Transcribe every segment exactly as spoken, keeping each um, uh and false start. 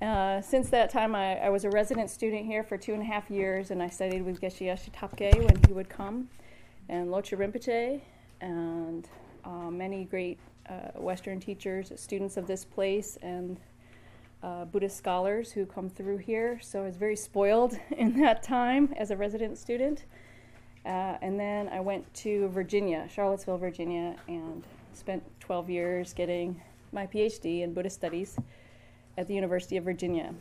Uh, since that time, I, I was a resident student here for two and a half years, and I studied with Geshe Ashitapke when he would come, and Loche Rinpoche, and uh, many great uh, Western teachers, students of this place, and uh, Buddhist scholars who come through here. So I was very spoiled in that time as a resident student. Uh, and then I went to Virginia, Charlottesville, Virginia, and spent twelve years getting my P H D in Buddhist studies at the University of Virginia.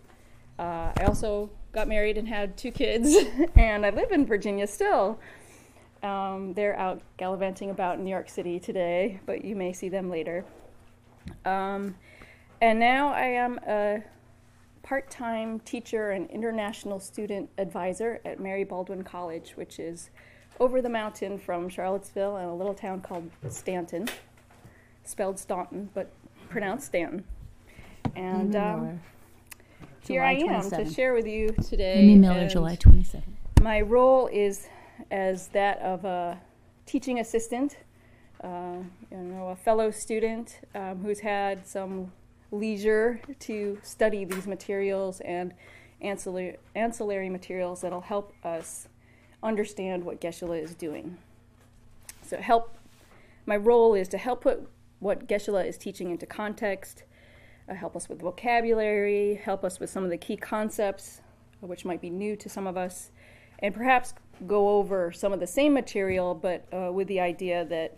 Uh, I also got married and had two kids, and I live in Virginia still. Um, they're out gallivanting about in New York City today, but you may see them later. Um, and now I am a part-time teacher and international student advisor at Mary Baldwin College, which is over the mountain from Charlottesville in a little town called Stanton, spelled Staunton, but pronounced Stanton. And um, here I am to share with you today. Amy Miller, July twenty-seventh. My role is as that of a teaching assistant, uh, you know, a fellow student um, who's had some leisure to study these materials and ancillary, ancillary materials that'll help us understand what Geshe-la is doing. So help, my role is to help put what Geshe-la is teaching into context, uh, help us with vocabulary, help us with some of the key concepts, uh, which might be new to some of us, and perhaps go over some of the same material, but uh, with the idea that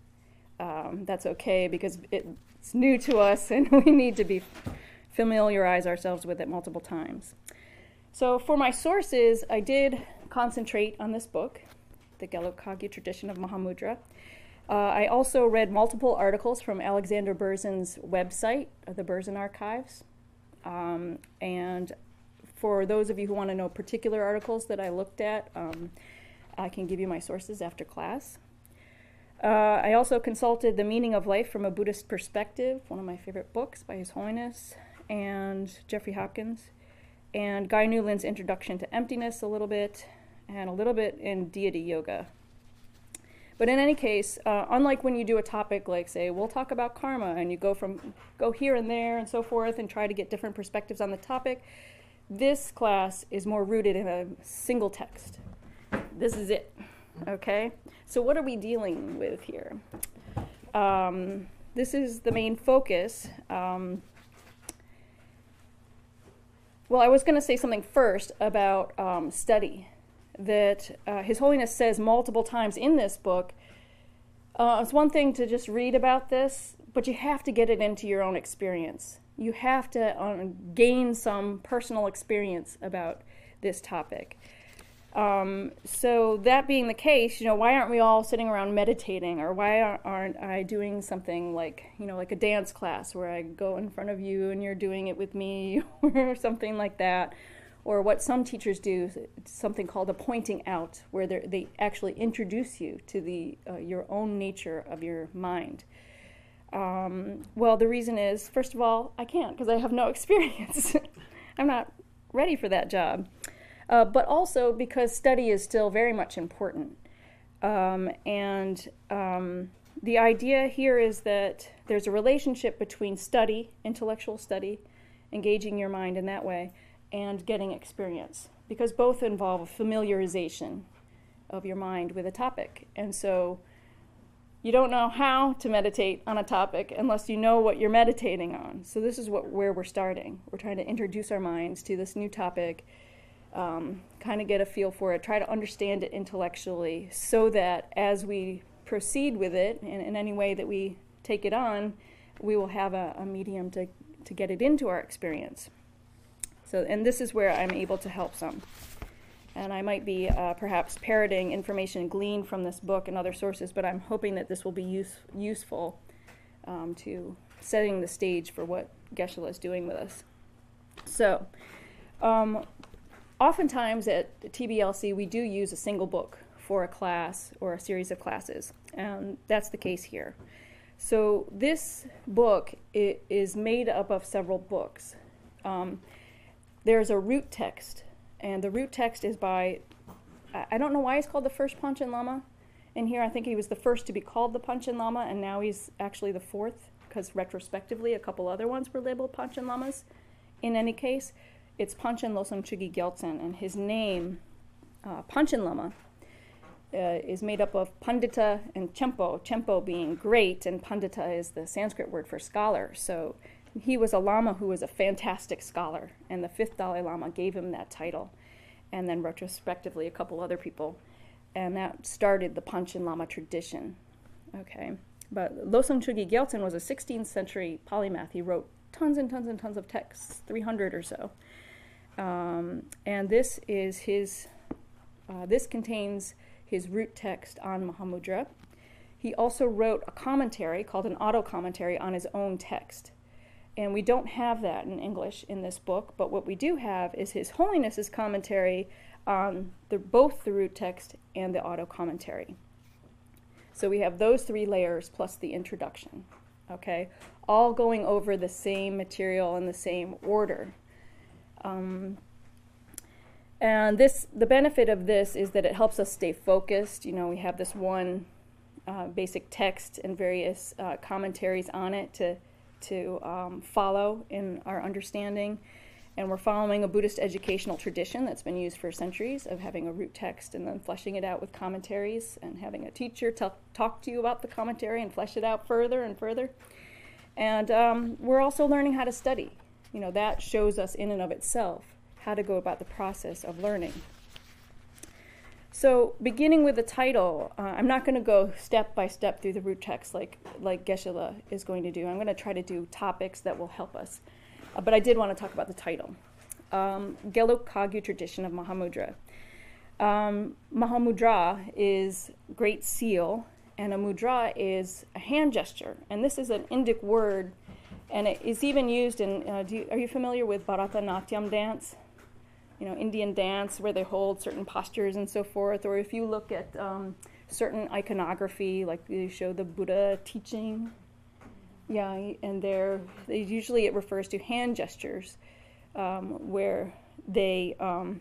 um, that's okay because it, it's new to us and we need to be familiarize ourselves with it multiple times. So for my sources, I did concentrate on this book, The Gelug Kagyu Tradition of Mahamudra. Uh, I also read multiple articles from Alexander Berzin's website, uh, the Berzin Archives. Um, and for those of you who want to know particular articles that I looked at, um, I can give you my sources after class. Uh, I also consulted The Meaning of Life from a Buddhist Perspective, one of my favorite books by His Holiness, and Jeffrey Hopkins, and Guy Newland's Introduction to Emptiness a little bit, and a little bit in Deity Yoga. But in any case, uh, unlike when you do a topic like, say, we'll talk about karma, and you go from go here and there and so forth and try to get different perspectives on the topic, this class is more rooted in a single text. This is it, okay? So what are we dealing with here? Um, this is the main focus. Um, well, I was going to say something first about um, study. That uh, His Holiness says multiple times in this book. Uh, it's one thing to just read about this, but you have to get it into your own experience. You have to um, gain some personal experience about this topic. Um, so that being the case, you know, why aren't we all sitting around meditating, or why aren't I doing something like, you know, like a dance class where I go in front of you and you're doing it with me, or something like that? Or what some teachers do, something called a pointing out, where they actually introduce you to the uh, your own nature of your mind. Um, well, the reason is, first of all, I can't because I have no experience. I'm not ready for that job. Uh, but also because study is still very much important. Um, and um, the idea here is that there's a relationship between study, intellectual study, engaging your mind in that way, and getting experience, because both involve a familiarization of your mind with a topic. And so you don't know how to meditate on a topic unless you know what you're meditating on. So this is what where we're starting. We're trying to introduce our minds to this new topic, um, kind of get a feel for it, try to understand it intellectually, so that as we proceed with it, in, in any way that we take it on, we will have a, a medium to, to get it into our experience. So, and this is where I'm able to help some. And I might be uh, perhaps parroting information gleaned from this book and other sources, but I'm hoping that this will be use, useful um, to setting the stage for what Geshe-la is doing with us. So, um, oftentimes at T B L C, we do use a single book for a class or a series of classes, and that's the case here. So this book it is made up of several books. Um, There's a root text, and the root text is by, I don't know why he's called the first Panchen Lama. In here, I think he was the first to be called the Panchen Lama, and now he's actually the fourth, because retrospectively, a couple other ones were labeled Panchen Lamas in any case, it's Panchen Losang Chögyal Gyaltsen, and his name, uh, Panchen Lama, uh, is made up of Pandita and Chempo, Chempo being great, and Pandita is the Sanskrit word for scholar. So he was a Lama who was a fantastic scholar, and the fifth Dalai Lama gave him that title, and then retrospectively a couple other people, and that started the Panchen Lama tradition. Okay, but Losang Chögyal Gyaltsen was a sixteenth century polymath. He wrote tons and tons and tons of texts, three hundred or so. Um, and this is his, uh, this contains his root text on Mahamudra. He also wrote a commentary called an auto-commentary on his own text. And we don't have that in English in this book, but what we do have is His Holiness's commentary on the, both the root text and the auto-commentary. So we have those three layers plus the introduction, okay, all going over the same material in the same order. Um, and this, the benefit of this is that it helps us stay focused. You know, we have this one uh, basic text and various uh, commentaries on it to to um, follow in our understanding. And we're following a Buddhist educational tradition that's been used for centuries of having a root text and then fleshing it out with commentaries and having a teacher t- talk to you about the commentary and flesh it out further and further. And um, we're also learning how to study. You know, that shows us in and of itself how to go about the process of learning. So beginning with the title, uh, I'm not going to go step by step through the root text like, like Geshe-la is going to do. I'm going to try to do topics that will help us. Uh, but I did want to talk about the title. Um, Gelug Kagyu tradition of Mahamudra. Um, Mahamudra is great seal, and a mudra is a hand gesture. And this is an Indic word, and it is even used in, uh, do you, are you familiar with Bharatanatyam dance? You know, Indian dance where they hold certain postures and so forth. Or if you look at um, certain iconography, like they show the Buddha teaching, yeah, and they're, they usually it refers to hand gestures um, where they, um,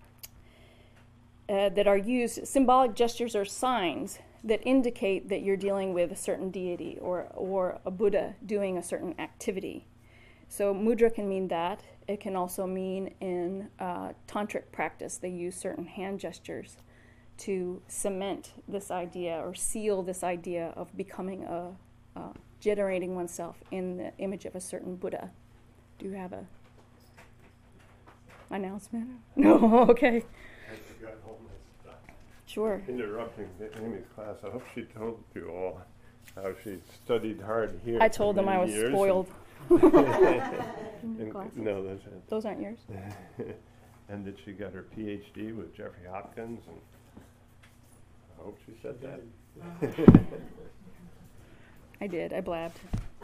uh, that are used, symbolic gestures or signs that indicate that you're dealing with a certain deity or, or a Buddha doing a certain activity. So mudra can mean that. It can also mean in uh, tantric practice, they use certain hand gestures to cement this idea or seal this idea of becoming a, uh, generating oneself in the image of a certain Buddha. Do you have a announcement? No, okay. I forgot all my stuff. Sure. Interrupting Amy's class. I hope she told you all how she studied hard here. I told them I was years spoiled. and, and, no, those aren't. Those aren't yours. And that she got her P H D with Jeffrey Hopkins, and I hope she said that. I did. I blabbed.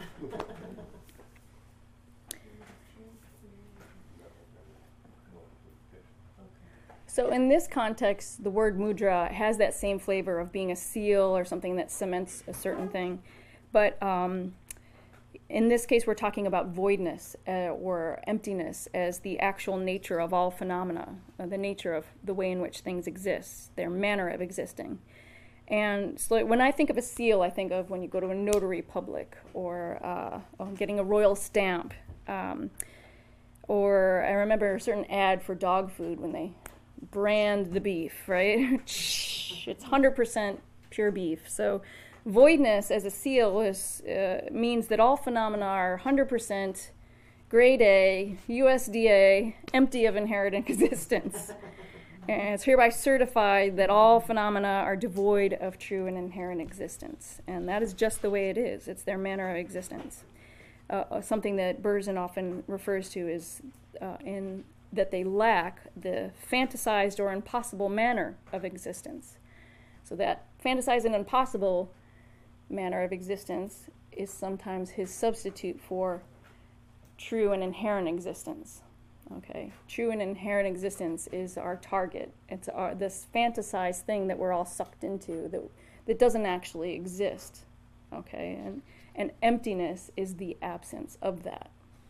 So in this context, the word mudra has that same flavor of being a seal or something that cements a certain thing. But um, in this case, we're talking about voidness uh, or emptiness as the actual nature of all phenomena, uh, the nature of the way in which things exist, their manner of existing. And so when I think of a seal, I think of when you go to a notary public or uh, oh, getting a royal stamp. Um, or I remember a certain ad for dog food when they brand the beef, right? It's one hundred percent pure beef. So voidness as a seal is, uh, means that all phenomena are one hundred percent grade A, U S D A, empty of inherent existence. And it's hereby certified that all phenomena are devoid of true and inherent existence. And that is just the way it is. It's their manner of existence. Uh, something that Berzin often refers to is uh, in that they lack the fantasized or impossible manner of existence. So that fantasized and impossible manner of existence is sometimes his substitute for true and inherent existence. Okay, true and inherent existence is our target. It's our, this fantasized thing that we're all sucked into that that doesn't actually exist. Okay, and and emptiness is the absence of that.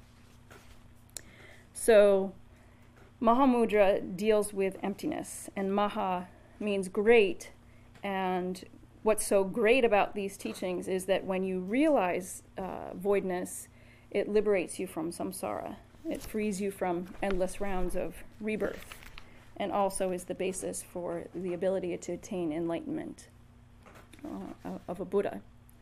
So Mahamudra deals with emptiness, and Maha means great, and what's so great about these teachings is that when you realize uh, voidness, it liberates you from samsara. It frees you from endless rounds of rebirth, and also is the basis for the ability to attain enlightenment uh, of a Buddha.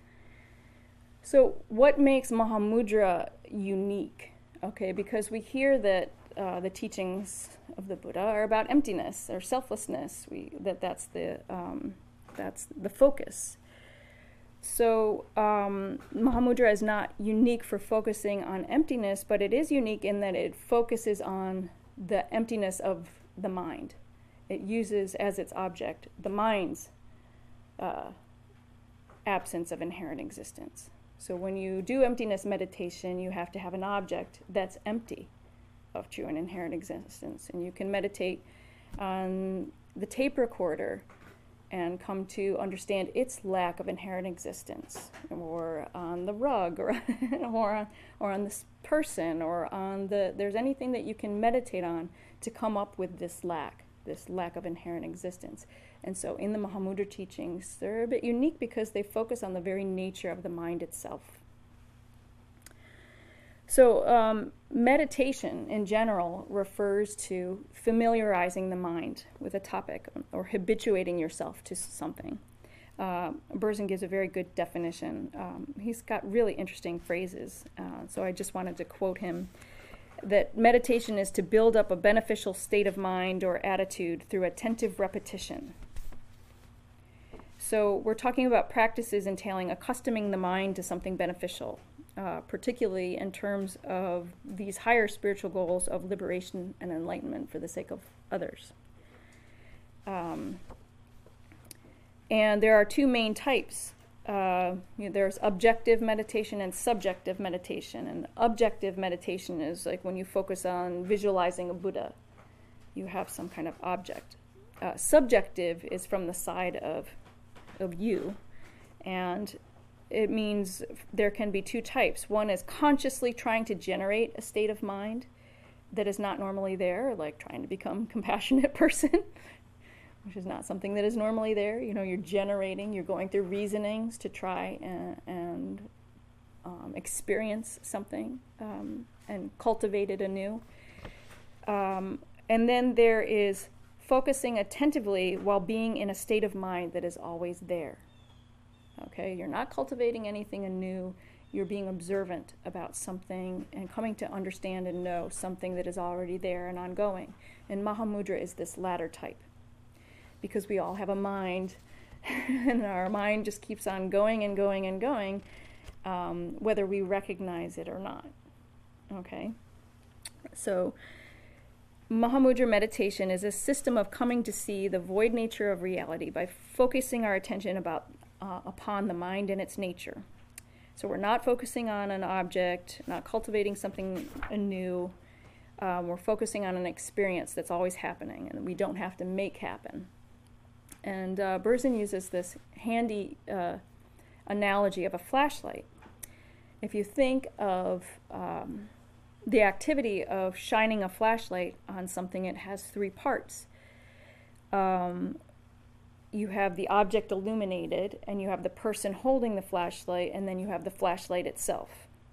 So what makes Mahamudra unique? Okay, because we hear that uh, the teachings of the Buddha are about emptiness or selflessness. We that that's the um, that's the focus. So um, Mahamudra is not unique for focusing on emptiness, but it is unique in that it focuses on the emptiness of the mind. It uses as its object the mind's uh, absence of inherent existence. So when you do emptiness meditation, you have to have an object that's empty of true and inherent existence. And you can meditate on the tape recorder and come to understand its lack of inherent existence, or on the rug, or or on, or on this person, or on the, there's anything that you can meditate on to come up with this lack, this lack of inherent existence. And so in the Mahamudra teachings, they're a bit unique because they focus on the very nature of the mind itself. So um, meditation in general refers to familiarizing the mind with a topic or habituating yourself to something. Uh, Berzin gives a very good definition. Um, he's got really interesting phrases, uh, so I just wanted to quote him, that meditation is to build up a beneficial state of mind or attitude through attentive repetition. So we're talking about practices entailing accustoming the mind to something beneficial, uh, particularly in terms of these higher spiritual goals of liberation and enlightenment for the sake of others. Um, and there are two main types. Uh, you know, there's objective meditation and subjective meditation. And objective meditation is like when you focus on visualizing a Buddha, you have some kind of object. Uh, subjective is from the side of of you, and it means there can be two types. One is consciously trying to generate a state of mind that is not normally there, like trying to become a compassionate person, which is not something that is normally there. You know, you're generating, you're going through reasonings to try and, and um, experience something um, and cultivate it anew. Um, and then there is focusing attentively while being in a state of mind that is always there. Okay, you're not cultivating anything anew, you're being observant about something and coming to understand and know something that is already there and ongoing. And Mahamudra is this latter type, because we all have a mind, and our mind just keeps on going and going and going, um, whether we recognize it or not. Okay, so Mahamudra meditation is a system of coming to see the void nature of reality by focusing our attention about uh, upon the mind and its nature. So we're not focusing on an object, not cultivating something anew. Um, we're focusing on an experience that's always happening and we don't have to make happen. And uh, Berzin uses this handy uh, analogy of a flashlight. If you think of um, the activity of shining a flashlight on something, it has three parts. Um, you have the object illuminated, and you have the person holding the flashlight, and then you have the flashlight itself.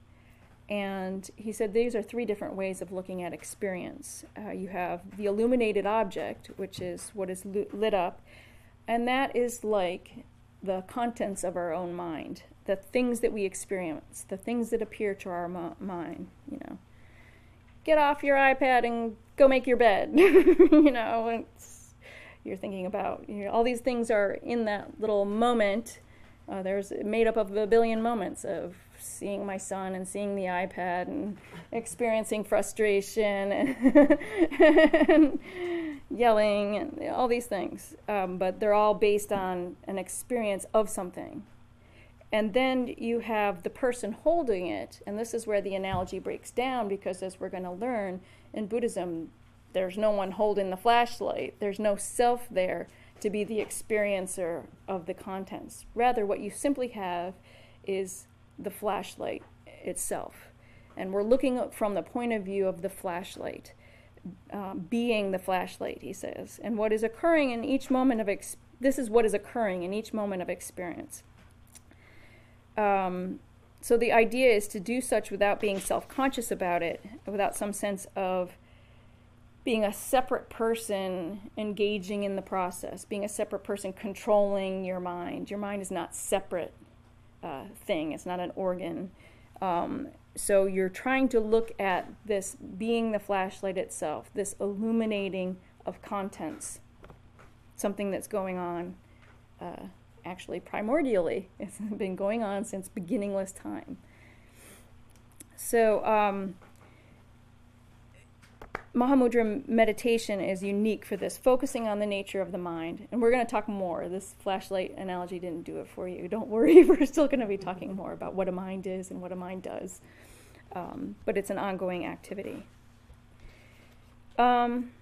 And he said these are three different ways of looking at experience. Uh, you have the illuminated object, which is what is lit up, and that is like the contents of our own mind, the things that we experience, the things that appear to our mo- mind, you know. Get off your iPad and go make your bed. you know, it's, you're thinking about, you know, all these things are in that little moment. Uh, there's made up of a billion moments of seeing my son and seeing the iPad and experiencing frustration and, and yelling and all these things. Um, but they're all based on an experience of something. And then you have the person holding it, and this is where the analogy breaks down, because as we're going to learn, in Buddhism, there's no one holding the flashlight. There's no self there to be the experiencer of the contents. Rather, what you simply have is the flashlight itself. And we're looking from the point of view of the flashlight, um, being the flashlight, he says. And what is occurring in each moment of, ex- this is what is occurring in each moment of experience. Um, so the idea is to do such without being self-conscious about it, without some sense of being a separate person engaging in the process, being a separate person controlling your mind. Your mind is not separate uh, thing. It's not an organ. Um, so you're trying to look at this being the flashlight itself, this illuminating of contents, something that's going on uh, actually primordially. It's been going on since beginningless time. So um, Mahamudra meditation is unique for this, focusing on the nature of the mind. And we're going to talk more. This flashlight analogy didn't do it for you. Don't worry, we're still going to be talking more about what a mind is and what a mind does. Um, but it's an ongoing activity. Um,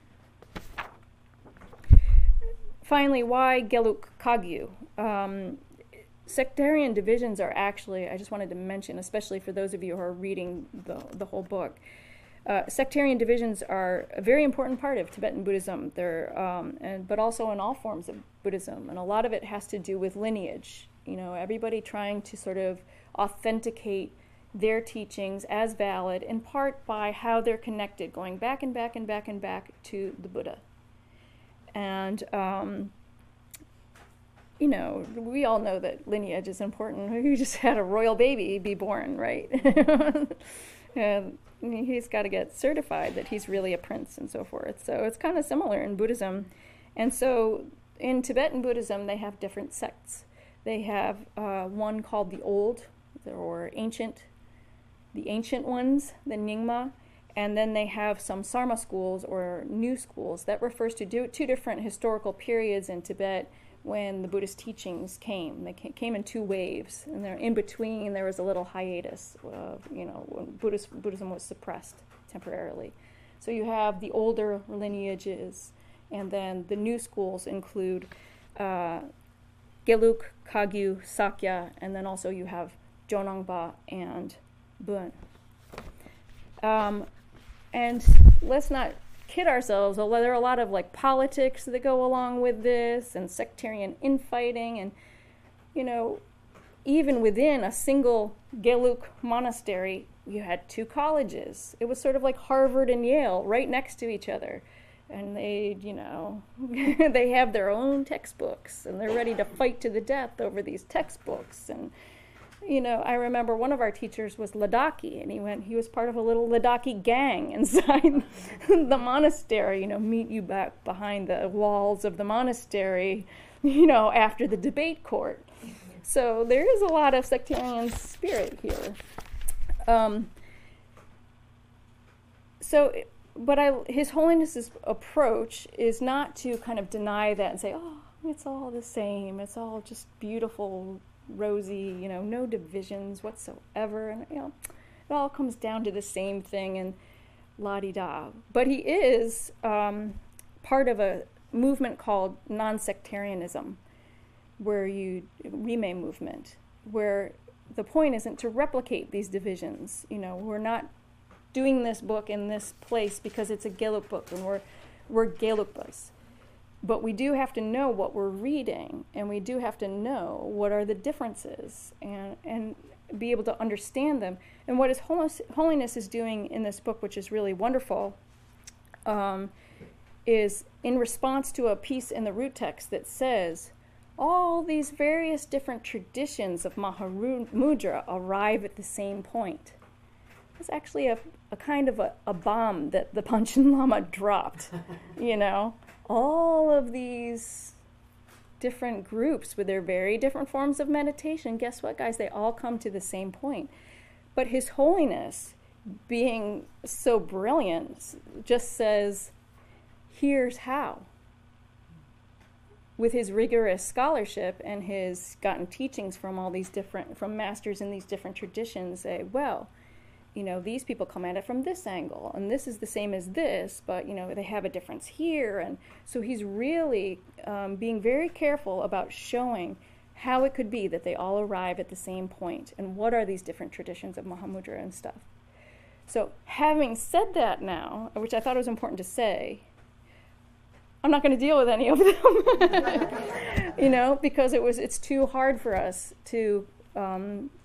finally, why Geluk Kagyu? Um, sectarian divisions are actually, I just wanted to mention, especially for those of you who are reading the, the whole book, uh, sectarian divisions are a very important part of Tibetan Buddhism, They're, um, and, but also in all forms of Buddhism. And a lot of it has to do with lineage. You know, everybody trying to sort of authenticate their teachings as valid, in part by how they're connected, going back and back and back and back to the Buddha. And, um, you know, we all know that lineage is important. We just had a royal baby be born, right? And he's got to get certified that he's really a prince and so forth. So it's kind of similar in Buddhism. And so in Tibetan Buddhism, they have different sects. They have uh, one called the Old, or Ancient, the ancient ones, the Nyingma, and then they have some Sarma schools or new schools. That refers to do, two different historical periods in Tibet when the Buddhist teachings came. They came in two waves, and there, in between there was a little hiatus of, you know, when Buddhist, Buddhism was suppressed temporarily. So you have the older lineages, and then the new schools include uh, Geluk, Kagyu, Sakya, and then also you have Jonangba and Bön. Um, and let's not kid ourselves, although there are a lot of like politics that go along with this and sectarian infighting, and you know, even within a single Geluk monastery, you had two colleges. It was sort of like Harvard and Yale right next to each other. And they, you know, they have their own textbooks, and they're ready to fight to the death over these textbooks. And you know, I remember one of our teachers was Ladakhi, and he went, he was part of a little Ladakhi gang inside the monastery, you know, meet you back behind the walls of the monastery, you know, after the debate court. So there is a lot of sectarian spirit here. Um, so, but I, His Holiness's approach is not to kind of deny that and say, oh, it's all the same, it's all just beautiful, rosy, you know, no divisions whatsoever, and you know, it all comes down to the same thing, and la-di-da. But he is um, part of a movement called non-sectarianism, where you, Rime movement, where the point isn't to replicate these divisions. You know, we're not doing this book in this place because it's a Geluk book, and we're, we're Gelukpas. But we do have to know what we're reading, and we do have to know what are the differences, and, and be able to understand them. And what His Holiness is doing in this book, which is really wonderful, um, is in response to a piece in the root text that says, all these various different traditions of Mahamudra arrive at the same point. It's actually a, a kind of a, a bomb that the Panchen Lama dropped, you know. All of these different groups with their very different forms of meditation, guess what, guys? They all come to the same point. But His Holiness, being so brilliant, just says, here's how. With his rigorous scholarship and his gotten teachings from all these different, from masters in these different traditions, say, well, you know, these people come at it from this angle, and this is the same as this, but, you know, they have a difference here. And so he's really um, being very careful about showing how it could be that they all arrive at the same point, and what are these different traditions of Mahamudra and stuff. So having said that now, which I thought was important to say, I'm not going to deal with any of them, you know, because it was it's too hard for us to um,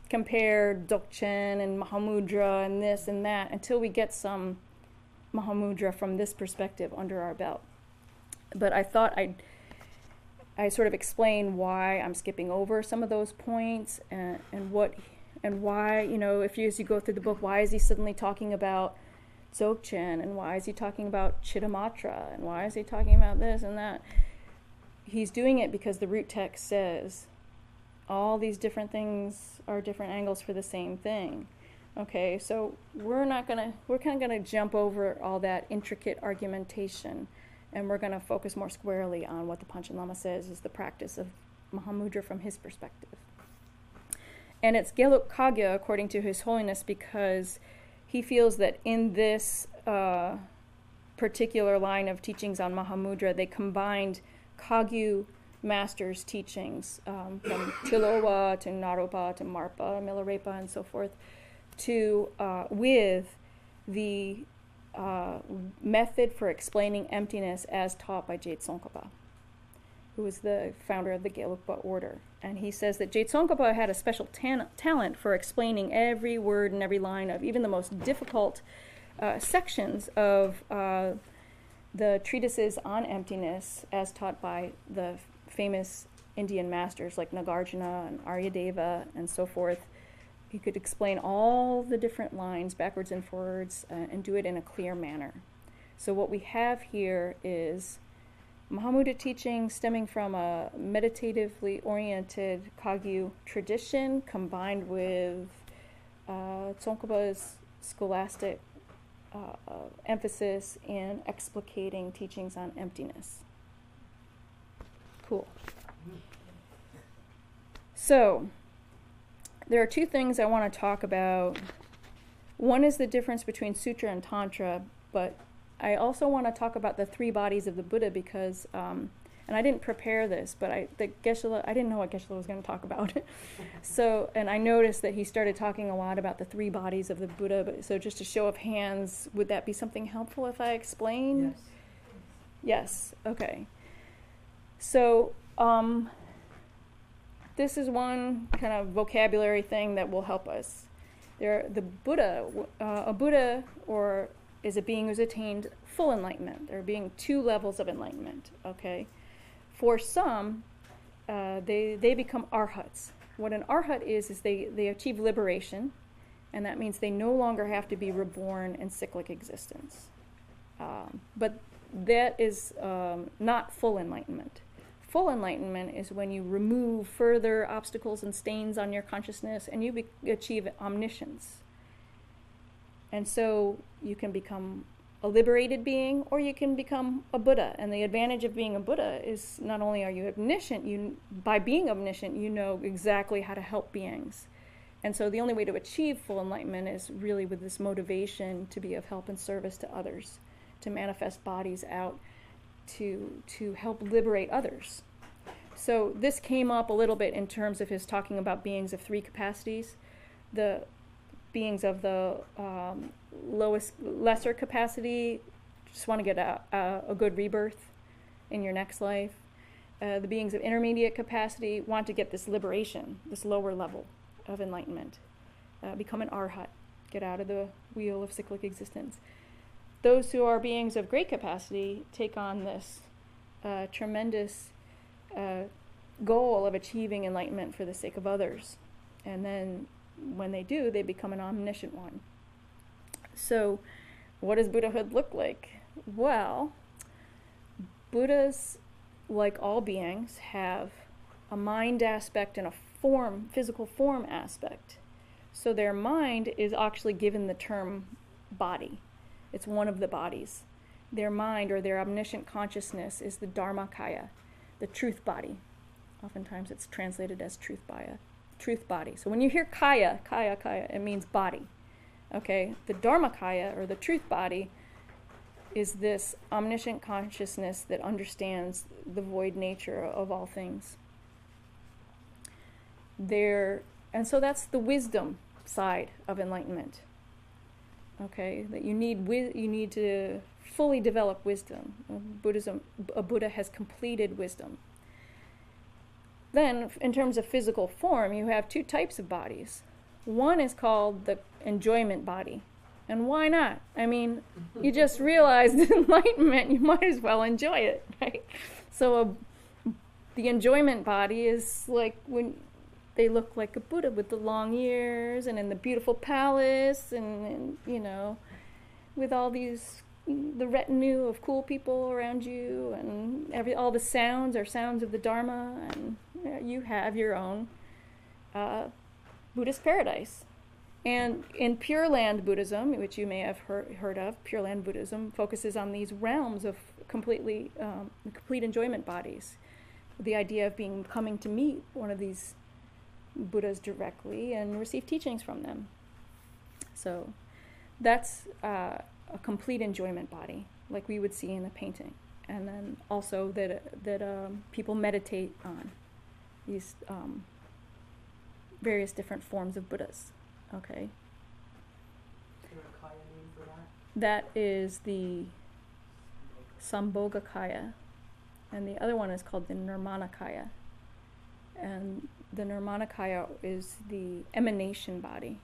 compare Dzogchen and Mahamudra and this and that until we get some Mahamudra from this perspective under our belt. But I thought I'd I sort of explain why I'm skipping over some of those points and, and what and why, you know, if you as you go through the book, why is he suddenly talking about Dzogchen, and why is he talking about Chittamatra, and why is he talking about this and that? He's doing it because the root text says all these different things are different angles for the same thing. Okay, so we're not gonna we're kind of gonna jump over all that intricate argumentation, and we're going to focus more squarely on what the Panchen Lama says is the practice of Mahamudra from his perspective. And it's Geluk Kagya, according to His Holiness, because he feels that in this uh, particular line of teachings on Mahamudra, they combined Kagyu master's teachings um, from Tilowa to Naropa to Marpa, Milarepa, and so forth, to uh, with the Uh, method for explaining emptiness as taught by Je Tsongkhapa, who was the founder of the Gelugpa order. And he says that Je Tsongkhapa had a special tan- talent for explaining every word and every line of even the most difficult uh, sections of uh, the treatises on emptiness as taught by the famous Indian masters like Nagarjuna and Aryadeva and so forth. He could explain all the different lines backwards and forwards uh, and do it in a clear manner. So what we have here is Mahamudra teaching stemming from a meditatively oriented Kagyu tradition combined with uh, Tsongkhapa's scholastic uh, uh, emphasis in explicating teachings on emptiness. Cool. So, there are two things I want to talk about. One is the difference between Sutra and Tantra, but I also want to talk about the three bodies of the Buddha because, um, and I didn't prepare this, but I, the Geshe-la, I didn't know what Geshe-la was going to talk about. So, and I noticed that he started talking a lot about the three bodies of the Buddha, but, so just a show of hands, would that be something helpful if I explain? Yes. Yes, okay. So, um... this is one kind of vocabulary thing that will help us. There, the Buddha, uh, a Buddha, or is a being who's attained full enlightenment. There being two levels of enlightenment. Okay, for some, uh, they they become arhats. What an arhat is is they they achieve liberation, and that means they no longer have to be reborn in cyclic existence. Um, but that is um, not full enlightenment. Full enlightenment is when you remove further obstacles and stains on your consciousness and you be- achieve omniscience. And so you can become a liberated being or you can become a Buddha. And the advantage of being a Buddha is not only are you omniscient, you by being omniscient, you know exactly how to help beings. And so the only way to achieve full enlightenment is really with this motivation to be of help and service to others, to manifest bodies out to to help liberate others. So this came up a little bit in terms of his talking about beings of three capacities. The beings of the um, lowest, lesser capacity just want to get a, a, a good rebirth in your next life. Uh, the beings of intermediate capacity want to get this liberation, this lower level of enlightenment, uh, become an arhat, get out of the wheel of cyclic existence. Those who are beings of great capacity take on this uh, tremendous uh, goal of achieving enlightenment for the sake of others. And then when they do, they become an omniscient one. So what does Buddhahood look like? Well, Buddhas, like all beings, have a mind aspect and a form, physical form aspect. So their mind is actually given the term body. It's one of the bodies. Their mind or their omniscient consciousness is the Dharmakaya, the truth body. Oftentimes it's translated as truth body. Truth body. So when you hear kaya, kaya, kaya, it means body. Okay, the Dharmakaya or the truth body is this omniscient consciousness that understands the void nature of all things. There, and so that's the wisdom side of enlightenment. Okay, that you need wi- you need to fully develop wisdom. Buddhism, a Buddha has completed wisdom. Then, in terms of physical form, you have two types of bodies. One is called the enjoyment body. And why not? I mean, you just realized enlightenment, you might as well enjoy it, right? So a, the enjoyment body is like when they look like a Buddha with the long ears and in the beautiful palace and, and you know, with all these, the retinue of cool people around you, and every all the sounds are sounds of the Dharma, and uh, you have your own uh, Buddhist paradise. And in Pure Land Buddhism, which you may have heard, heard of, Pure Land Buddhism focuses on these realms of completely um, complete enjoyment bodies. The idea of being coming to meet one of these Buddhas directly and receive teachings from them. So that's uh, a complete enjoyment body, like we would see in a painting. And then also that uh, that um, people meditate on these um, various different forms of Buddhas. Okay. Is there a kaya name for that? That is the Sambhogakaya, and the other one is called the Nirmanakaya. And the Nirmanakaya is the emanation body.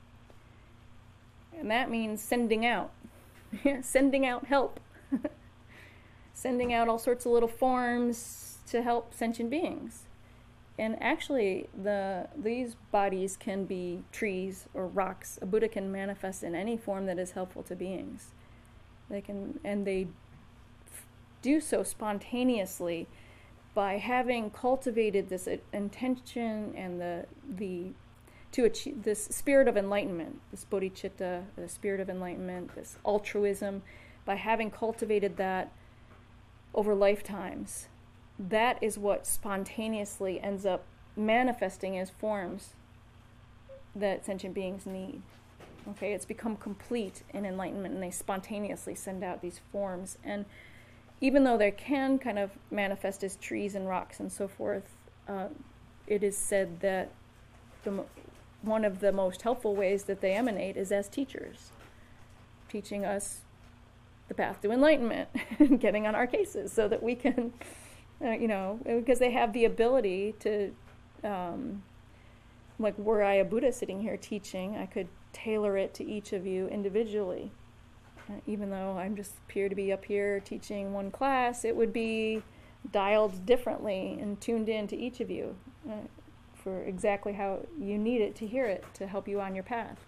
And that means sending out, sending out help, sending out all sorts of little forms to help sentient beings. And actually, the these bodies can be trees or rocks. A Buddha can manifest in any form that is helpful to beings. They can, and they f- do so spontaneously by having cultivated this uh, intention and the the to achieve this spirit of enlightenment, this bodhicitta, the spirit of enlightenment, this altruism, by having cultivated that over lifetimes. That is what spontaneously ends up manifesting as forms that sentient beings need. Okay, it's become complete in enlightenment, and they spontaneously send out these forms. And even though they can kind of manifest as trees and rocks and so forth, uh, it is said that the mo- one of the most helpful ways that they emanate is as teachers, teaching us the path to enlightenment and getting on our cases so that we can... Uh, you know, because they have the ability to, um, like were I a Buddha sitting here teaching, I could tailor it to each of you individually. Uh, even though I'm just appear to be up here teaching one class, it would be dialed differently and tuned in to each of you uh, for exactly how you need it to hear it to help you on your path.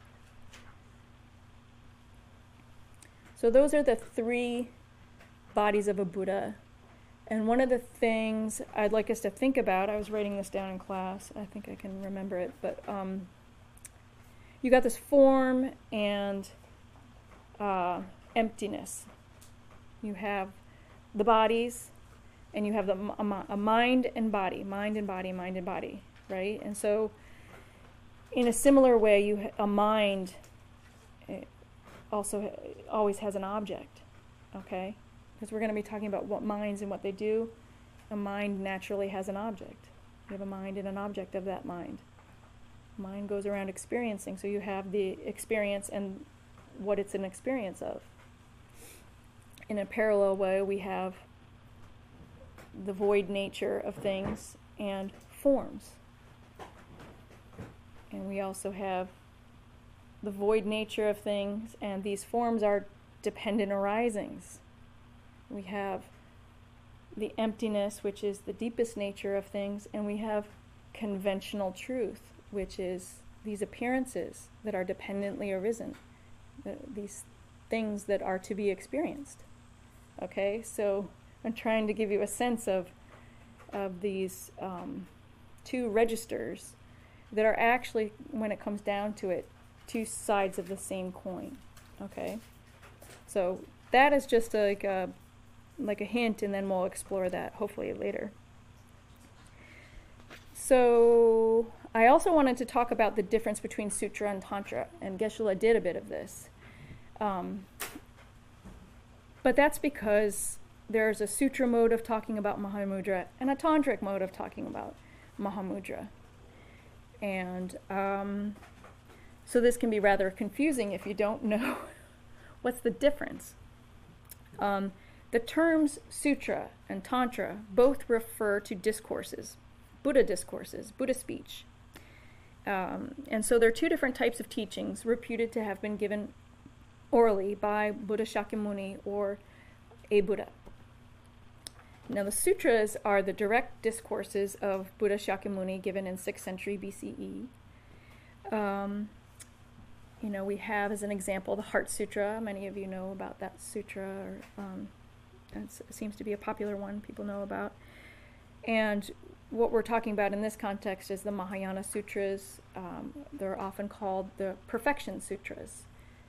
So those are the three bodies of a Buddha. And one of the things I'd like us to think about, I was writing this down in class, I think I can remember it, but um, you got this form and uh, emptiness. You have the bodies, and you have the a, a mind and body, mind and body, mind and body, right? And so in a similar way, you ha- a mind also ha- always has an object, okay? Because we're going to be talking about what minds and what they do. A mind naturally has an object. You have a mind and an object of that mind. Mind goes around experiencing, so you have the experience and what it's an experience of. In a parallel way, we have the void nature of things and forms. And we also have the void nature of things, and these forms are dependent arisings. We have the emptiness, which is the deepest nature of things, and we have conventional truth, which is these appearances that are dependently arisen, the, these things that are to be experienced. Okay, so I'm trying to give you a sense of of these um, two registers that are actually, when it comes down to it, two sides of the same coin. Okay, so that is just a, like a like a hint, and then we'll explore that hopefully later. So I also wanted to talk about the difference between Sutra and Tantra, and Geshe-la did a bit of this. Um, but that's because there's a Sutra mode of talking about Mahamudra and a Tantric mode of talking about Mahamudra. And um, so this can be rather confusing if you don't know what's the difference. Um, The terms sutra and tantra both refer to discourses, Buddha discourses, Buddha speech. Um, and so there are two different types of teachings reputed to have been given orally by Buddha Shakyamuni or a Buddha. Now the sutras are the direct discourses of Buddha Shakyamuni given in sixth century B C E. Um, you know, we have as an example the Heart Sutra. Many of you know about that sutra. Or, um, it seems to be a popular one people know about. And what we're talking about in this context is the Mahayana Sutras. Um, they're often called the Perfection Sutras.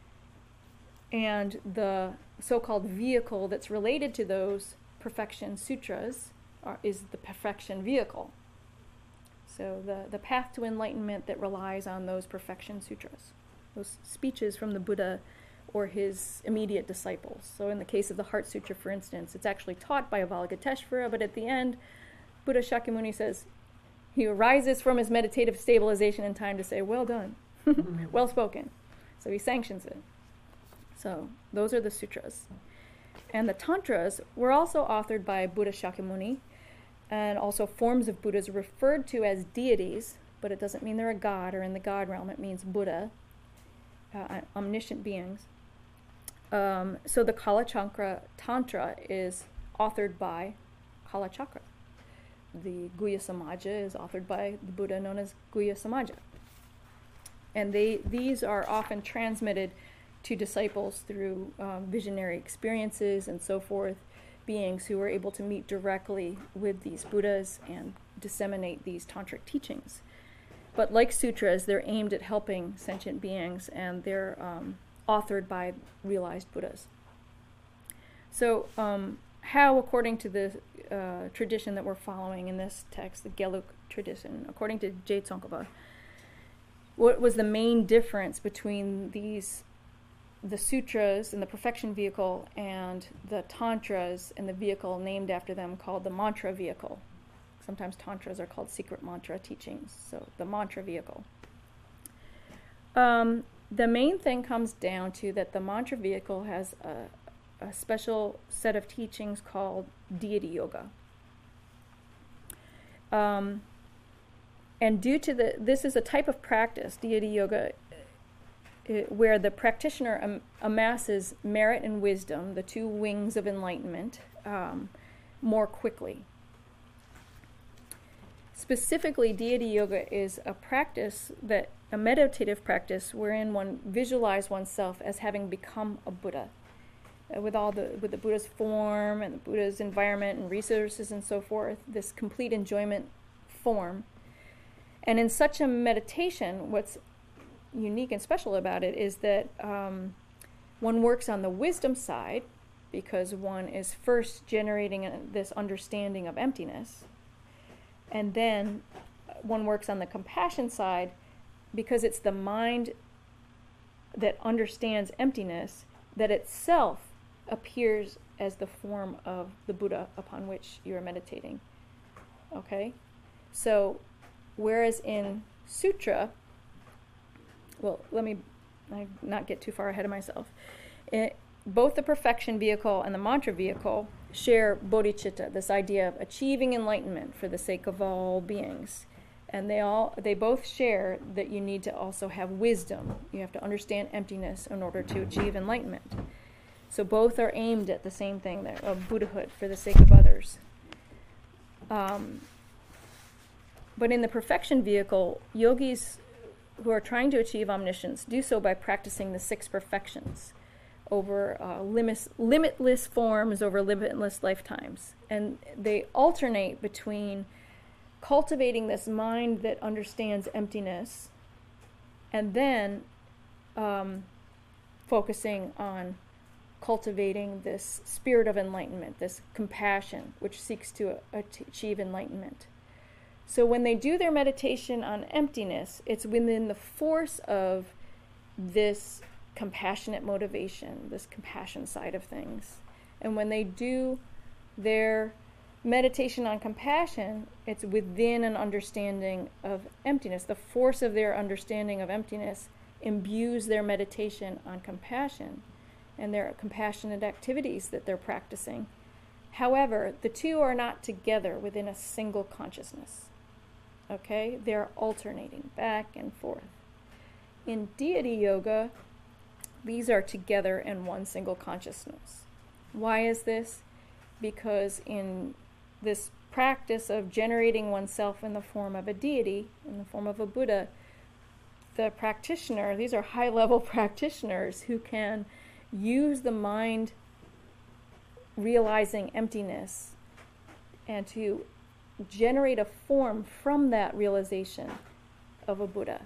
And the so-called vehicle that's related to those Perfection Sutras are, is the Perfection Vehicle. So the, the path to enlightenment that relies on those Perfection Sutras, those speeches from the Buddha or his immediate disciples. So in the case of the Heart Sutra, for instance, it's actually taught by Avalokiteshvara, but at the end, Buddha Shakyamuni says, he arises from his meditative stabilization in time to say, well done, well spoken. So he sanctions it. So those are the sutras. And the tantras were also authored by Buddha Shakyamuni, and also forms of Buddhas referred to as deities, but it doesn't mean they're a god or in the god realm. It means Buddha, uh, omniscient beings. Um, so the Kalachakra Tantra is authored by Kalachakra. The Guhya Samaja is authored by the Buddha known as Guhya Samaja. And they these are often transmitted to disciples through um, visionary experiences and so forth, beings who are able to meet directly with these Buddhas and disseminate these tantric teachings. But like sutras, they're aimed at helping sentient beings, and they're um, authored by realized Buddhas. So um, how, according to the uh, tradition that we're following in this text, the Gelug tradition, according to Je Tsongkhapa, what was the main difference between these, the sutras and the perfection vehicle, and the tantras and the vehicle named after them called the mantra vehicle? Sometimes tantras are called secret mantra teachings, so the mantra vehicle. Um, the main thing comes down to that the mantra vehicle has a, a special set of teachings called deity yoga. Um, and due to the, this is a type of practice, deity yoga, it, where the practitioner am, amasses merit and wisdom, the two wings of enlightenment, um, more quickly. Specifically, deity yoga is a practice that, a meditative practice wherein one visualizes oneself as having become a Buddha, uh, with all the with the Buddha's form and the Buddha's environment and resources and so forth. This complete enjoyment form, and in such a meditation, what's unique and special about it is that um, one works on the wisdom side because one is first generating a, this understanding of emptiness. And then one works on the compassion side because it's the mind that understands emptiness that itself appears as the form of the Buddha upon which you are meditating. Okay? So, whereas in Sutra, well, let me I not get too far ahead of myself. It, both the perfection vehicle and the mantra vehicle share bodhicitta, this idea of achieving enlightenment for the sake of all beings. And they all they both share that you need to also have wisdom. You have to understand emptiness in order to achieve enlightenment. So both are aimed at the same thing there, of Buddhahood for the sake of others. Um, but in the perfection vehicle, yogis who are trying to achieve omniscience do so by practicing the six perfections over uh, limitless, limitless forms, over limitless lifetimes. And they alternate between cultivating this mind that understands emptiness and then um, focusing on cultivating this spirit of enlightenment, this compassion, which seeks to uh, achieve enlightenment. So when they do their meditation on emptiness, it's within the force of this compassionate motivation, this compassion side of things. And when they do their meditation on compassion, it's within an understanding of emptiness. The force of their understanding of emptiness imbues their meditation on compassion and their compassionate activities that they're practicing. However, the two are not together within a single consciousness. Okay? They're alternating back and forth. In deity yoga, these are together in one single consciousness. Why is this? Because in this practice of generating oneself in the form of a deity, in the form of a Buddha, the practitioner, these are high-level practitioners who can use the mind realizing emptiness and to generate a form from that realization of a Buddha.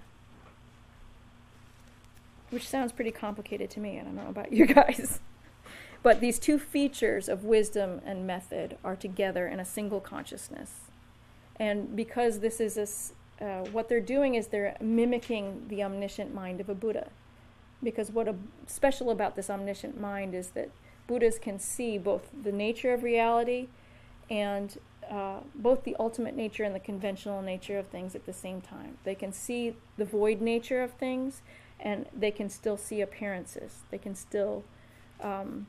Which sounds pretty complicated to me. I don't know about you guys. But these two features of wisdom and method are together in a single consciousness. And because this is a, uh, what they're doing is they're mimicking the omniscient mind of a Buddha. Because what is special about this omniscient mind is that Buddhas can see both the nature of reality and uh, both the ultimate nature and the conventional nature of things at the same time. They can see the void nature of things, and they can still see appearances. They can still um,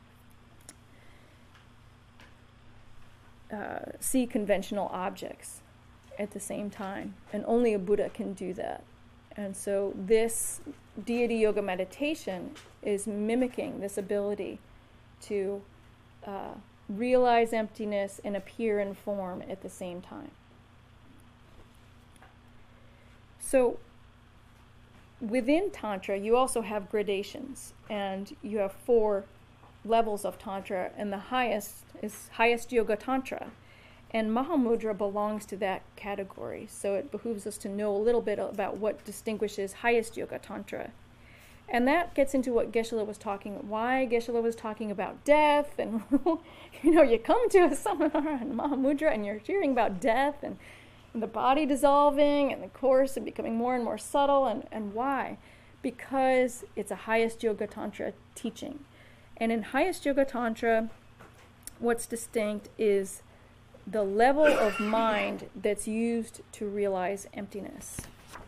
uh, see conventional objects at the same time. And only a Buddha can do that. And so this deity yoga meditation is mimicking this ability to uh, realize emptiness and appear in form at the same time. So within Tantra, you also have gradations, and you have four levels of Tantra, and the highest is highest Yoga Tantra. And Mahamudra belongs to that category, so it behooves us to know a little bit about what distinguishes highest Yoga Tantra. And that gets into what Geshe-la was talking, why Geshe-la was talking about death, and you know, you come to a seminar on Mahamudra and you're hearing about death and, and the body dissolving and the course and becoming more and more subtle, and, and why? Because it's a highest Yoga Tantra teaching. And in highest Yoga Tantra, what's distinct is the level of mind that's used to realize emptiness.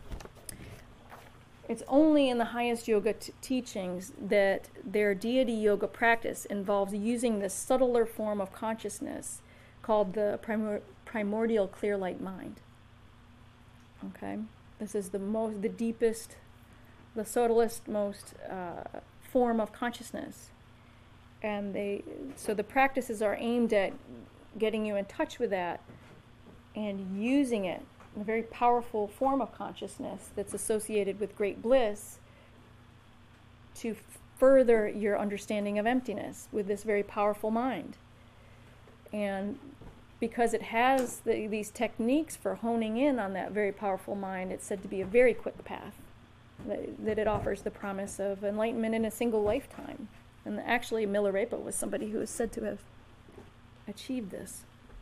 It's only in the highest yoga t- teachings that their deity yoga practice involves using this subtler form of consciousness called the primor- primordial clear light mind. Okay? This is the most, the deepest, the subtlest, most uh, form of consciousness. And they, so the practices are aimed at getting you in touch with that and using it, a very powerful form of consciousness that's associated with great bliss, to further your understanding of emptiness with this very powerful mind. And because it has the, these techniques for honing in on that very powerful mind, it's said to be a very quick path, that, that it offers the promise of enlightenment in a single lifetime. And actually, Milarepa was somebody who is said to have achieved this.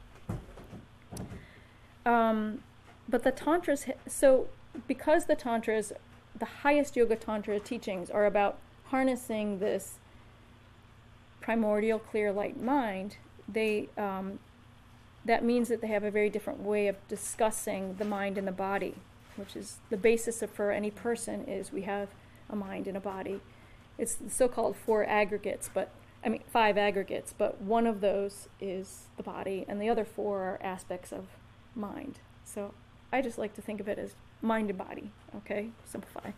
Um, but the Tantras, so because the Tantras, the highest Yoga Tantra teachings are about harnessing this primordial clear light mind, they um, that means that they have a very different way of discussing the mind and the body, which is the basis of, for any person, is we have a mind and a body. It's the so-called four aggregates, but I mean five aggregates, but one of those is the body, and the other four are aspects of mind. So I just like to think of it as mind and body, okay? Simplify.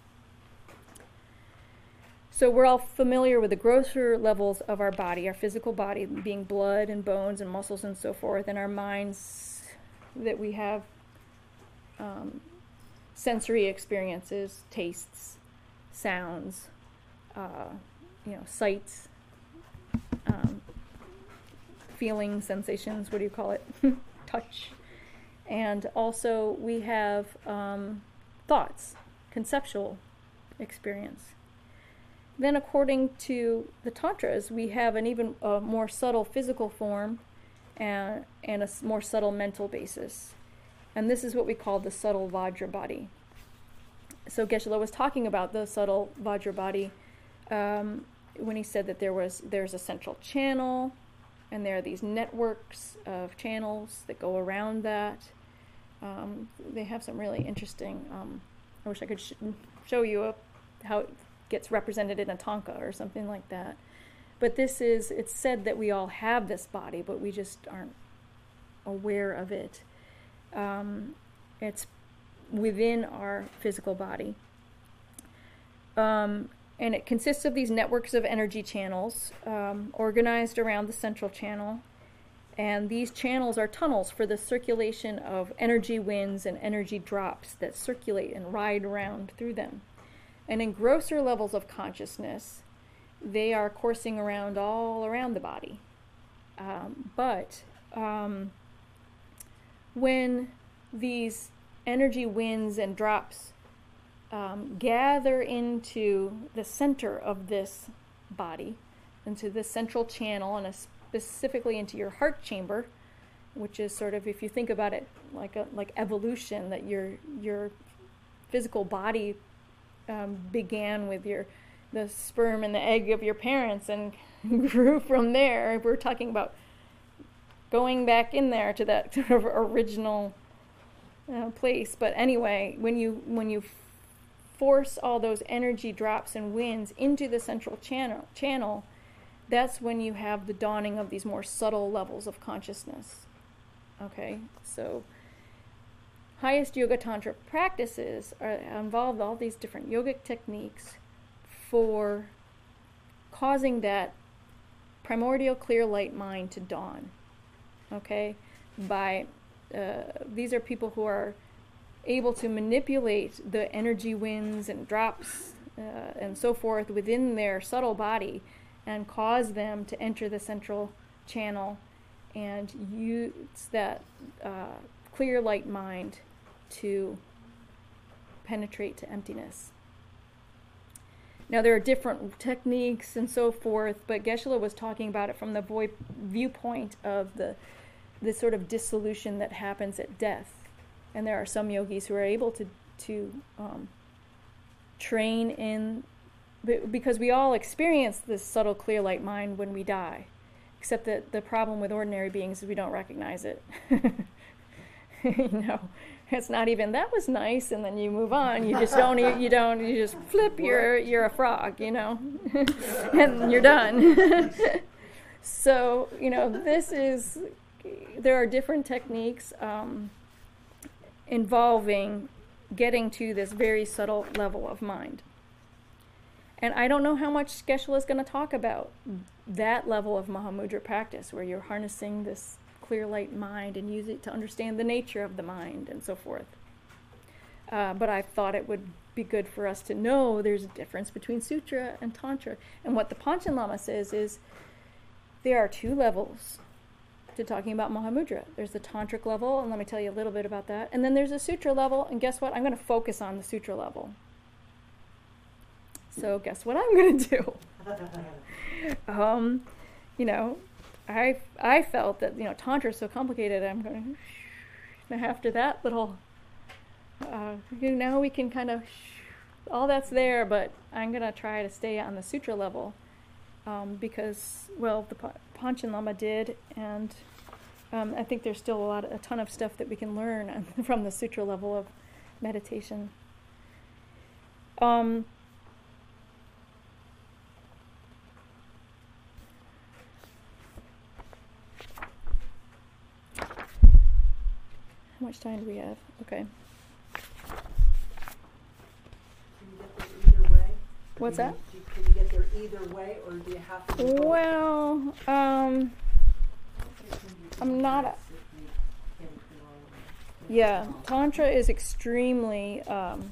So we're all familiar with the grosser levels of our body, our physical body being blood and bones and muscles and so forth, and our minds that we have um, sensory experiences, tastes, sounds, uh, you know, sights, um, feelings, sensations, what do you call it? Touch. And also we have um, thoughts, conceptual experience. Then according to the Tantras, we have an even uh, more subtle physical form and, and a s- more subtle mental basis. And this is what we call the subtle Vajra body. So Geshe-la was talking about the subtle Vajra body um, when he said that there was there's a central channel, and there are these networks of channels that go around that. Um, they have some really interesting, um, I wish I could sh- show you a, how it gets represented in a tanka or something like that. But this is, it's said that we all have this body, but we just aren't aware of it. Um, it's within our physical body. Um, and it consists of these networks of energy channels um, organized around the central channel. And these channels are tunnels for the circulation of energy winds and energy drops that circulate and ride around through them. And in grosser levels of consciousness, they are coursing around all around the body. Um, but um, when these energy winds and drops um, gather into the center of this body, into the central channel, and specifically into your heart chamber, which is sort of, if you think about it like a, like evolution, that your your physical body um, began with your the sperm and the egg of your parents and grew from there. We're talking about going back in there to that sort of original uh, place. But anyway, when you when you force all those energy drops and winds into the central channel, channel, that's when you have the dawning of these more subtle levels of consciousness. Okay, so highest yoga tantra practices are, involve all these different yogic techniques for causing that primordial clear light mind to dawn. Okay, by uh, these are people who are able to manipulate the energy winds and drops uh, and so forth within their subtle body and cause them to enter the central channel and use that uh, clear light mind to penetrate to emptiness. Now, there are different techniques and so forth, but Geshe-la was talking about it from the vo- viewpoint of the, the sort of dissolution that happens at death. And there are some yogis who are able to, to um, train in, because we all experience this subtle clear light mind when we die, except that the problem with ordinary beings is we don't recognize it. You know, it's not even, that was nice, and then you move on. You just don't, you don't, you just flip, you're, you're a frog, you know, and you're done. So, you know, this is, there are different techniques um, involving getting to this very subtle level of mind. And I don't know how much Geshe-la is going to talk about that level of Mahamudra practice, where you're harnessing this clear light mind and use it to understand the nature of the mind and so forth. Uh, but I thought it would be good for us to know there's a difference between Sutra and Tantra. And what the Panchen Lama says is there are two levels to talking about Mahamudra. There's the Tantric level, and let me tell you a little bit about that. And then there's a Sutra level, and guess what? I'm going to focus on the Sutra level. So guess what I'm going to do? um, you know, I I felt that, you know, Tantra is so complicated. I'm going to, after that little, uh, you know, now we can kind of, all that's there, but I'm going to try to stay on the Sutra level um, because, well, the Panchen Lama did, and um, I think there's still a lot, a ton of stuff that we can learn from the Sutra level of meditation. Um, How much time do we have? Okay. Can you get there either way? What's Can that? you- Can you get there either way, or do you have to do both? Well, um, I'm not. A, yeah, Tantra is extremely. Um,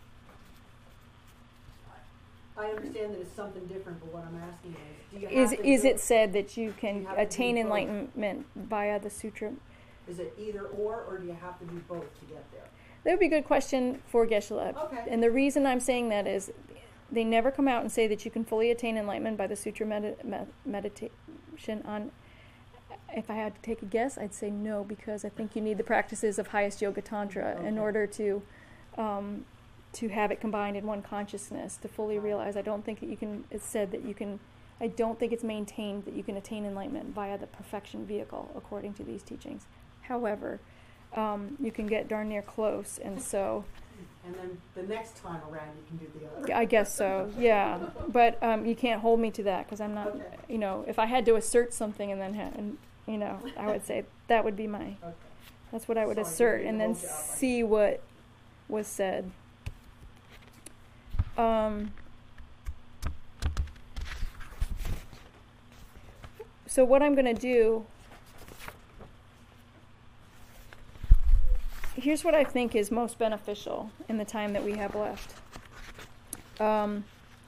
I understand that it's something different, but what I'm asking is, do you is have to is do it said that you can You have to attain do both. enlightenment via the sutra? Is it either or, or do you have to do both to get there? That would be a good question for Geshe-la. Okay. And the reason I'm saying that is they never come out and say that you can fully attain enlightenment by the sutra med- med- meditation on. If I had to take a guess, I'd say no, because I think you need the practices of highest yoga tantra Okay. in order to um, to have it combined in one consciousness to fully realize. I don't think that you can. It's said that you can. I don't think it's maintained that you can attain enlightenment via the perfection vehicle, according to these teachings. However, um, you can get darn near close, and so And then the next time around, you can do the other. I guess so, yeah. But um, you can't hold me to that, because I'm not, Okay. you know, if I had to assert something and then, ha- and, you know, I would say that would be my, Okay. that's what I would Sorry, assert, you and did then the whole job. see what was said. Um, so what I'm going to do, here's what I think is most beneficial in the time that we have left. Um,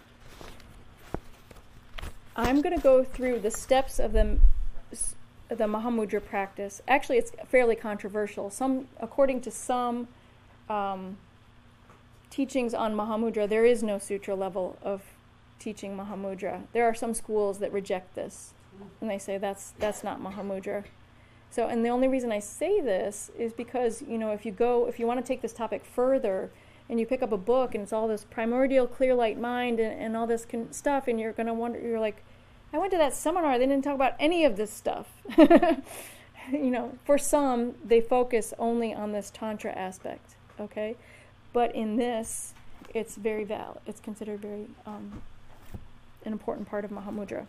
I'm going to go through the steps of the the Mahamudra practice. Actually, it's fairly controversial. Some, according to some um, teachings on Mahamudra, there is no sutra level of teaching Mahamudra. There are some schools that reject this, and they say that's that's not Mahamudra. So, and the only reason I say this is because, you know, if you go, if you want to take this topic further, and you pick up a book and it's all this primordial clear light mind and, and all this con- stuff, and you're going to wonder, you're like, I went to that seminar, they didn't talk about any of this stuff. You know, for some, they focus only on this Tantra aspect, okay? But in this, it's very valid. It's considered very um, an important part of Mahamudra.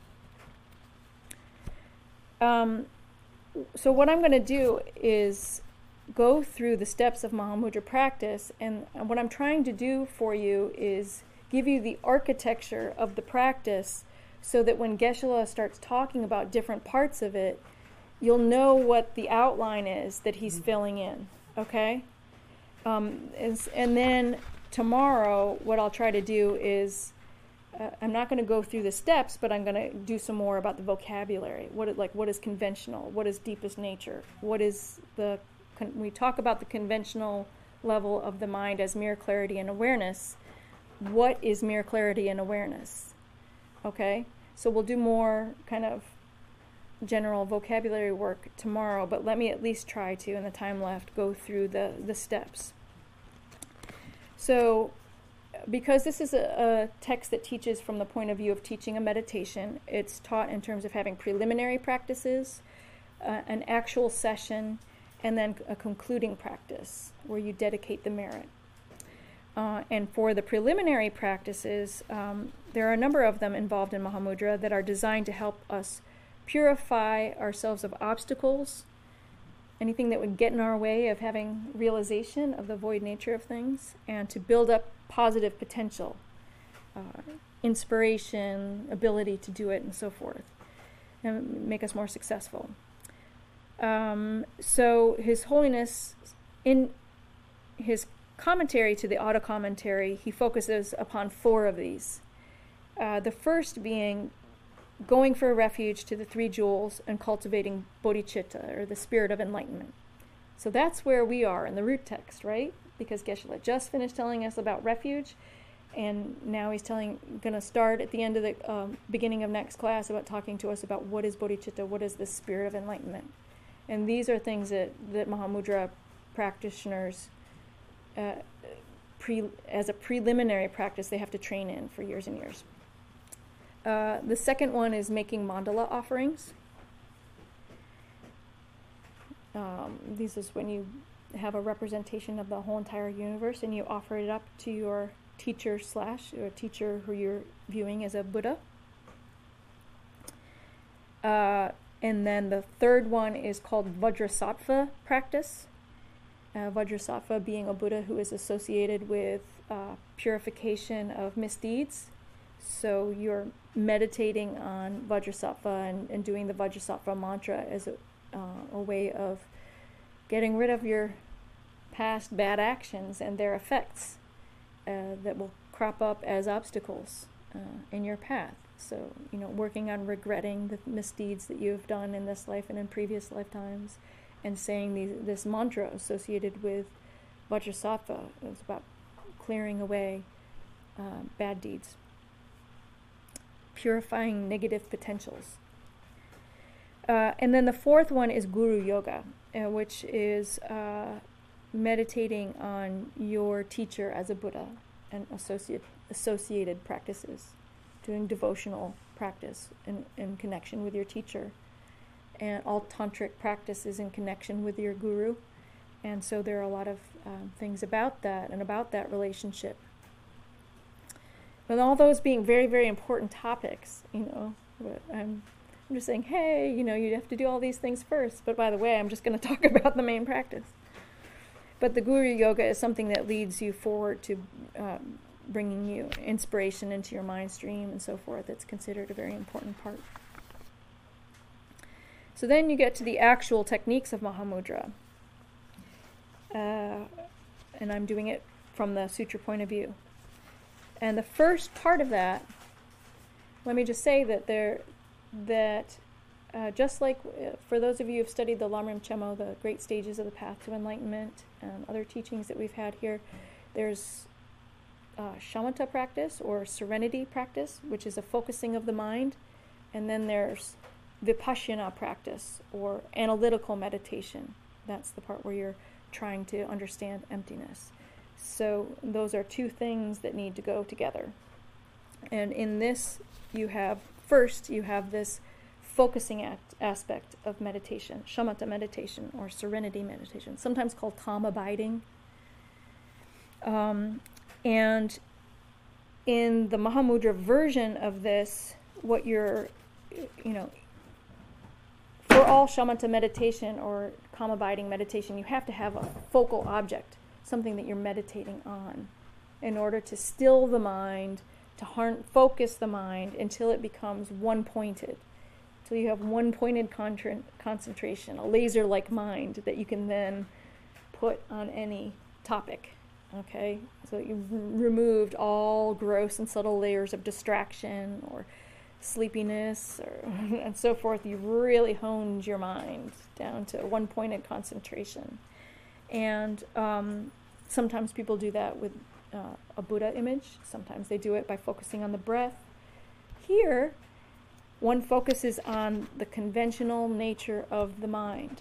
Um, so what I'm going to do is go through the steps of Mahamudra practice, and what I'm trying to do for you is give you the architecture of the practice so that when Geshe-la starts talking about different parts of it, you'll know what the outline is that he's filling in, okay? Um, is, and then tomorrow, what I'll try to do is, uh, I'm not going to go through the steps, but I'm going to do some more about the vocabulary. What it, like what is conventional? What is deepest nature? What is the con- we talk about the conventional level of the mind as mere clarity and awareness. What is mere clarity and awareness? Okay, so we'll do more kind of general vocabulary work tomorrow, but let me at least try to, in the time left, go through the, the steps. So, because this is a, a text that teaches from the point of view of teaching a meditation, it's taught in terms of having preliminary practices, uh, an actual session, and then a concluding practice where you dedicate the merit. Uh, and for the preliminary practices, um, there are a number of them involved in Mahamudra that are designed to help us purify ourselves of obstacles, anything that would get in our way of having realization of the void nature of things, and to build up positive potential, uh, inspiration, ability to do it, and so forth, and make us more successful. Um, so His Holiness, in his commentary to the auto commentary, he focuses upon four of these. Uh, the first being going for a refuge to the three jewels and cultivating bodhicitta, or the spirit of enlightenment. So that's where we are in the root text, right? Because Geshe-la just finished telling us about refuge, and now he's telling, going to start at the end of the um, beginning of next class about talking to us about what is bodhicitta, what is the spirit of enlightenment. And these are things that, that Mahamudra practitioners, uh, pre, as a preliminary practice, they have to train in for years and years. Uh, the second one is making mandala offerings. Um, this is when you have a representation of the whole entire universe and you offer it up to your teacher slash or teacher who you're viewing as a Buddha. Uh, and then the third one is called Vajrasattva practice. Uh, Vajrasattva being a Buddha who is associated with uh, purification of misdeeds. So you're meditating on Vajrasattva and, and doing the Vajrasattva mantra as a, uh, a way of getting rid of your past bad actions and their effects uh, that will crop up as obstacles uh, in your path. So, you know, working on regretting the misdeeds that you have done in this life and in previous lifetimes, and saying these, this mantra associated with Vajrasattva is about clearing away uh, bad deeds, purifying negative potentials. Uh, and then the fourth one is Guru Yoga, uh, which is uh, meditating on your teacher as a Buddha and associate, associated practices, doing devotional practice in, in connection with your teacher. And all tantric practice is in connection with your guru. And so there are a lot of um, things about that and about that relationship. With all those being very, very important topics, you know, but I'm, I'm just saying, hey, you know, you have to do all these things first. But by the way, I'm just going to talk about the main practice. But the Guru Yoga is something that leads you forward to uh, bringing you inspiration into your mind stream and so forth. It's considered a very important part. So then you get to the actual techniques of Mahamudra. Uh, and I'm doing it from the sutra point of view. And the first part of that, let me just say that there, that uh, just like uh, for those of you who have studied the Lamrim Chemo, the great stages of the path to enlightenment, and other teachings that we've had here, there's uh, shamatha practice or serenity practice, which is a focusing of the mind, and then there's vipassana practice or analytical meditation. That's the part where you're trying to understand emptiness. So those are two things that need to go together. And in this, you have, first, you have this focusing act, aspect of meditation, shamatha meditation or serenity meditation, sometimes called calm abiding. Um, and in the Mahamudra version of this, what you're, you know, for all shamatha meditation or calm abiding meditation, you have to have a focal object, something that you're meditating on, in order to still the mind, to harn- focus the mind until it becomes one-pointed, till you have one-pointed con- concentration, a laser-like mind that you can then put on any topic. Okay, so you've r- removed all gross and subtle layers of distraction or sleepiness or and so forth. You really honed your mind down to one-pointed concentration. And um, sometimes people do that with uh, a Buddha image. Sometimes they do it by focusing on the breath. Here, one focuses on the conventional nature of the mind.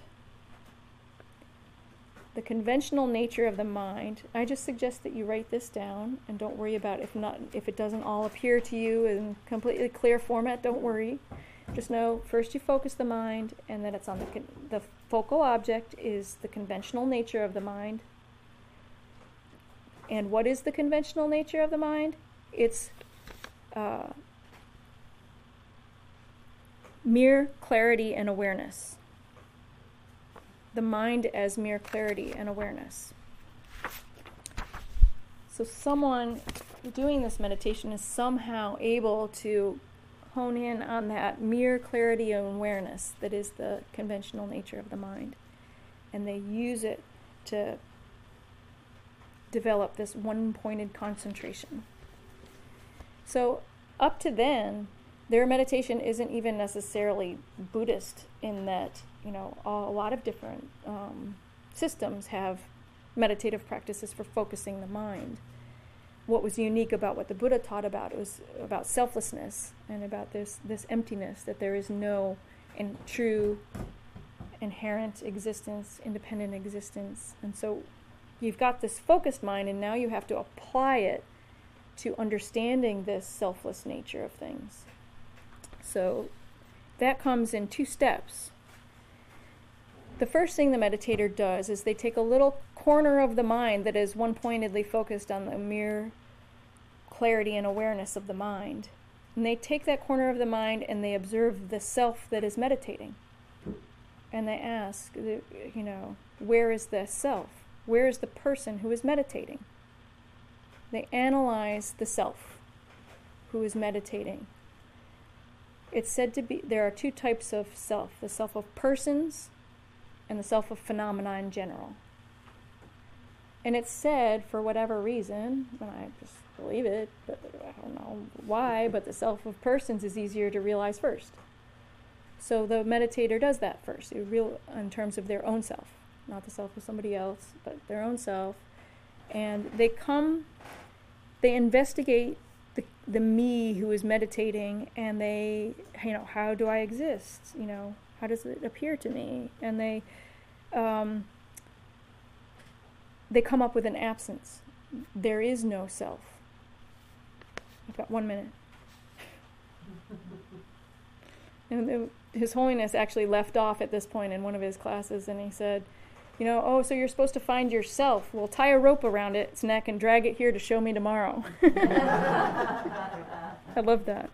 The conventional nature of the mind. I just suggest that you write this down and don't worry about if not if it doesn't all appear to you in completely clear format. Don't worry. Just know first you focus the mind, and then it's on the con- the focal object is the conventional nature of the mind. And what is the conventional nature of the mind? It's uh, mere clarity and awareness. The mind as mere clarity and awareness. So someone doing this meditation is somehow able to hone in on that mere clarity and awareness that is the conventional nature of the mind. And they use it to develop this one-pointed concentration. So up to then, their meditation isn't even necessarily Buddhist in that, you know, a lot of different um, systems have meditative practices for focusing the mind. What was unique about what the Buddha taught about, it was about selflessness and about this, this emptiness, that there is no in true inherent existence, independent existence. And so you've got this focused mind, and now you have to apply it to understanding this selfless nature of things. So that comes in two steps. The first thing the meditator does is they take a little corner of the mind that is one-pointedly focused on the mere clarity and awareness of the mind. And they take that corner of the mind and they observe the self that is meditating. And they ask, you know, where is the self? Where is the person who is meditating? They analyze the self who is meditating. It's said to be, there are two types of self, the self of persons and the self of phenomena in general. And it's said, for whatever reason, and I just believe it, but I don't know why, but the self of persons is easier to realize first. So the meditator does that first, real in terms of their own self, not the self of somebody else, but their own self. And they come, they investigate the the me who is meditating, and they, you know, how do I exist? You know, how does it appear to me? And they, um, they come up with an absence. There is no self. I've got one minute. And the, His Holiness actually left off at this point in one of his classes, and he said, you know, oh, so you're supposed to find yourself. Well, tie a rope around its neck and drag it here to show me tomorrow. I love that.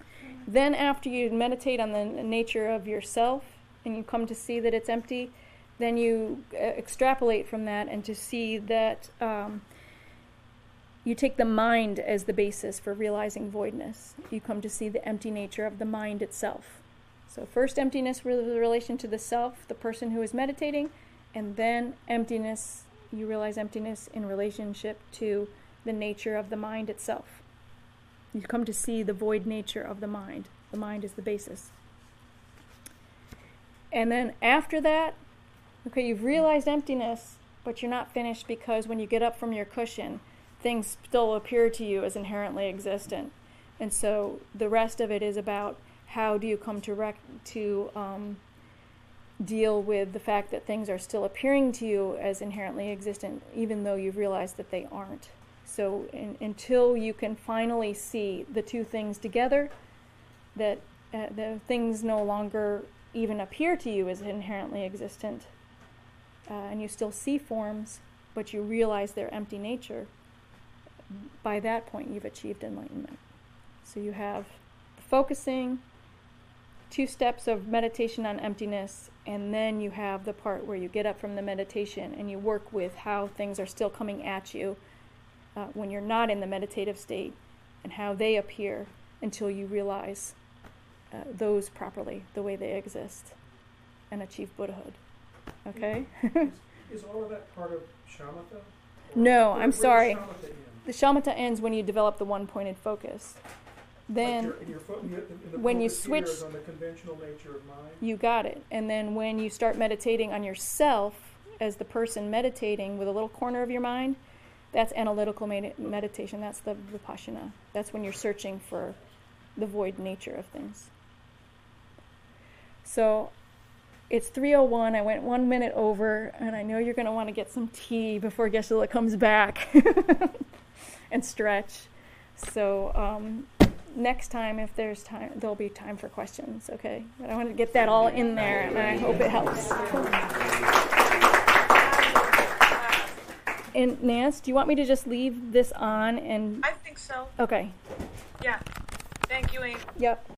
Then after you meditate on the nature of yourself and you come to see that it's empty, then you uh, extrapolate from that and to see that um, you take the mind as the basis for realizing voidness. You come to see the empty nature of the mind itself. So first emptiness with relation to the self, the person who is meditating, and then emptiness, you realize emptiness in relationship to the nature of the mind itself. You come to see the void nature of the mind. The mind is the basis. And then after that, okay, you've realized emptiness, but you're not finished, because when you get up from your cushion, things still appear to you as inherently existent. And so the rest of it is about how do you come to rec- to um, deal with the fact that things are still appearing to you as inherently existent, even though you've realized that they aren't. So in, until you can finally see the two things together, that uh, the things no longer even appear to you as inherently existent, uh, and you still see forms, but you realize their empty nature, by that point you've achieved enlightenment. So you have focusing, two steps of meditation on emptiness, and then you have the part where you get up from the meditation and you work with how things are still coming at you uh, when you're not in the meditative state, and how they appear until you realize uh, those properly, the way they exist, and achieve Buddhahood. Okay? is, is all of that part of shamatha? Or No, where- I'm where does sorry. shamatha end? The shamatha ends when you develop the one-pointed focus. Then Like your- your fo- you- and the when you focus here switch- is on the conventional nature of mind. you got it. And then when you start meditating on yourself as the person meditating with a little corner of your mind, that's analytical med- meditation. That's the vipassana. That's when you're searching for the void nature of things. So it's three oh one. I went one minute over, and I know you're going to want to get some tea before Geshe-la comes back and stretch. So um, next time, if there's time, there'll be time for questions, okay? But I wanted to get that all in there, and I hope it helps. And Nance, do you want me to just leave this on and... I think so. Okay. Yeah. Thank you, Amy. Yep.